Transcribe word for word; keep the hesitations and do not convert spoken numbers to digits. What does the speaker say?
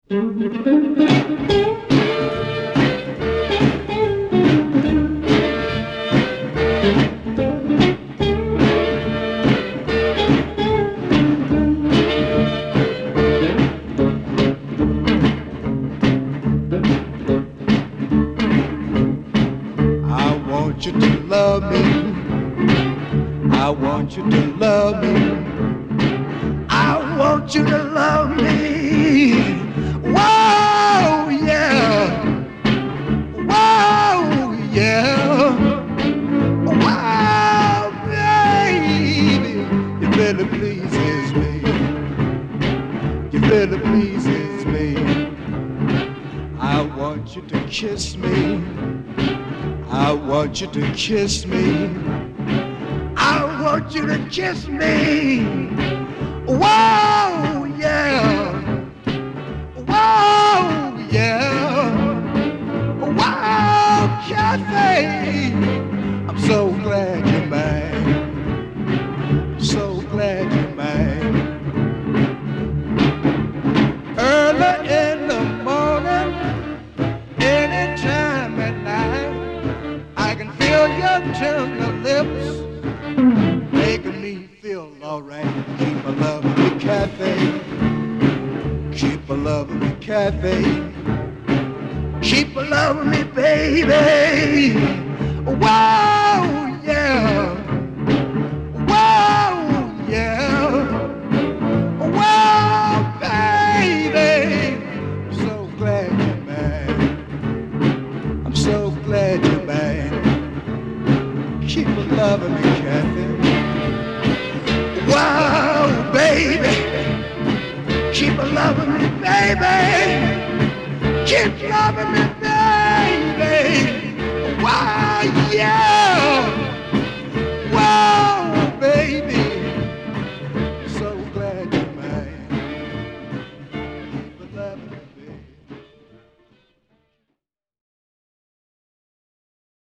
want you to love me. I want you to love me. I want you to love me. Whoa, yeah. Whoa, yeah. Wow, baby, you really pleases me. You really pleases me. I want you to kiss me. I want you to kiss me. I want you to kiss me. Whoa, yeah. Whoa, yeah. Wow, Kathy. I'm so glad you're mine. I'm so glad you're mine. Early in the morning, anytime at night, I can feel your tender lips making me feel alright. Keep a loving me, Kathy. Keep a loving me, Kathy. Keep a loving me, baby. Whoa, yeah. Whoa, yeah. Whoa, baby. I'm so glad you're mine. I'm so glad you're mine. Keep a loving me, Kathy. Wow, baby. Keep a loving me, baby. Keep loving me,